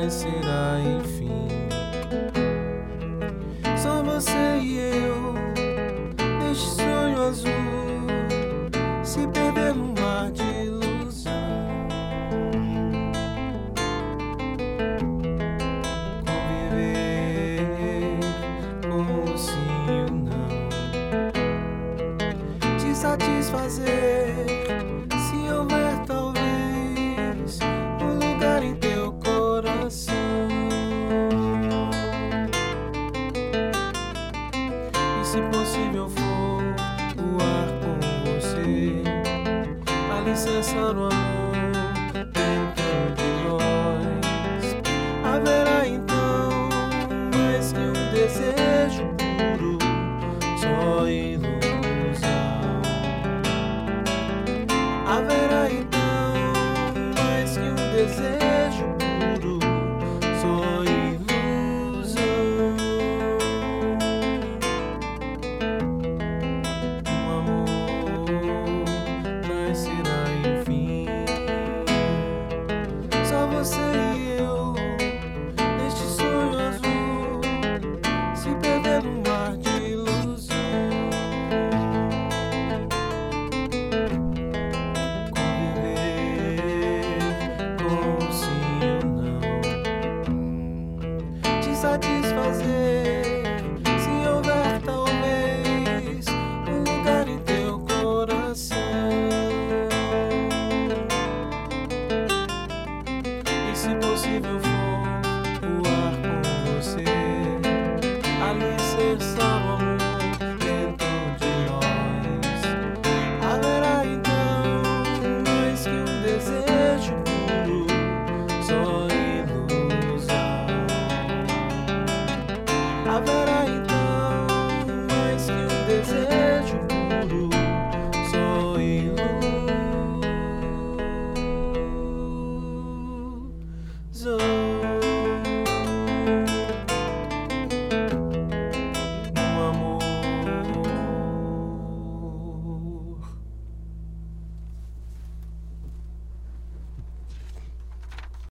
nascerá enfim. Só você e eu neste sonho azul, se perder no mar de ilusão. Conviver com o sim e o não, te satisfazer se houver talvez um lugar em teu coração. E se possível for voar com você, alicerçar o amor dentro de nós, haverá então mais que um desejo puro, só ilusão. Haverá então mais que um desejo puro, só ilusão. Um amor nascerá enfim. Só você e eu neste sonho azul, se perder no mar de ilusão. Conviver com o sim e o não, te satisfazer se houver talvez um lugar em teu coração. E se possível for voar com você, alicerçar o amor dentro de nós, haverá então mais que um desejo puro, só ilusão. Haverá